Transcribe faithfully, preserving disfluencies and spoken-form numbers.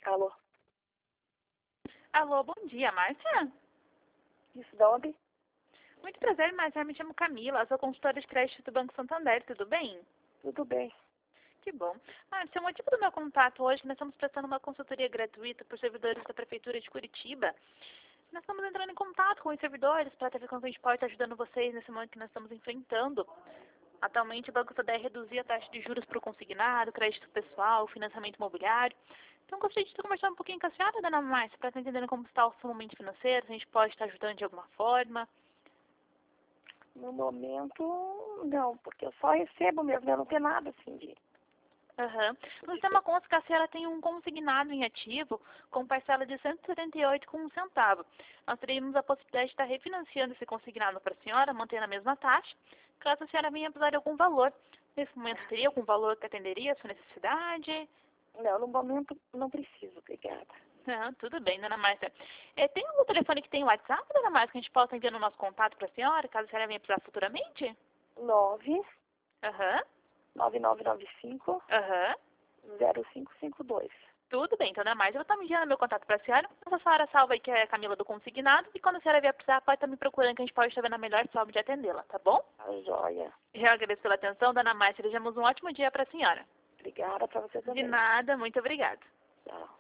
Alô? Alô, bom dia, Márcia? Isso, de onde? Muito prazer, Márcia. Me chamo Camila, sou consultora de crédito do Banco Santander, tudo bem? Tudo bem. Que bom. Márcia, o motivo do meu contato hoje, nós estamos prestando uma consultoria gratuita por servidores da Prefeitura de Curitiba. Nós estamos entrando em contato com os servidores para ver como a gente pode estar ajudando vocês nesse momento que nós estamos enfrentando. Atualmente, o Banco Santander reduziu a taxa de juros para o consignado, crédito pessoal, financiamento imobiliário. Então, gostaria de estar conversando um pouquinho com a senhora, dona Márcia, para estar entendendo como está o seu momento financeiro, se a gente pode estar ajudando de alguma forma. No momento, não, porque eu só recebo mesmo, eu não tenho nada assim de... Aham. No sistema consta que a senhora tem um consignado em ativo com parcela de cento e setenta e oito reais com um centavo. Nós teríamos a possibilidade de estar refinanciando esse consignado para a senhora, mantendo a mesma taxa, caso a senhora venha precisar de algum valor. Nesse momento, teria algum valor que atenderia a sua necessidade? Não, no momento não preciso, obrigada. Não, tudo bem, dona Márcia. É, tem algum telefone que tem WhatsApp, dona Márcia, que a gente possa enviar no nosso contato para a senhora, caso a senhora venha precisar futuramente? nove Aham, nove nove nove cinco aham. zero cinco cinco dois. Tudo bem, então, dona Márcia, eu vou estar me enviando meu contato para a senhora. A senhora salva aí que é a Camila do Consignado. E quando a senhora vier precisar, pode estar me procurando que a gente pode estar vendo a melhor forma de atendê-la, tá bom? A joia. Eu agradeço pela atenção, dona Márcia. Desejamos um ótimo dia para a senhora. Obrigada para você De também. nada, muito obrigada. Tchau.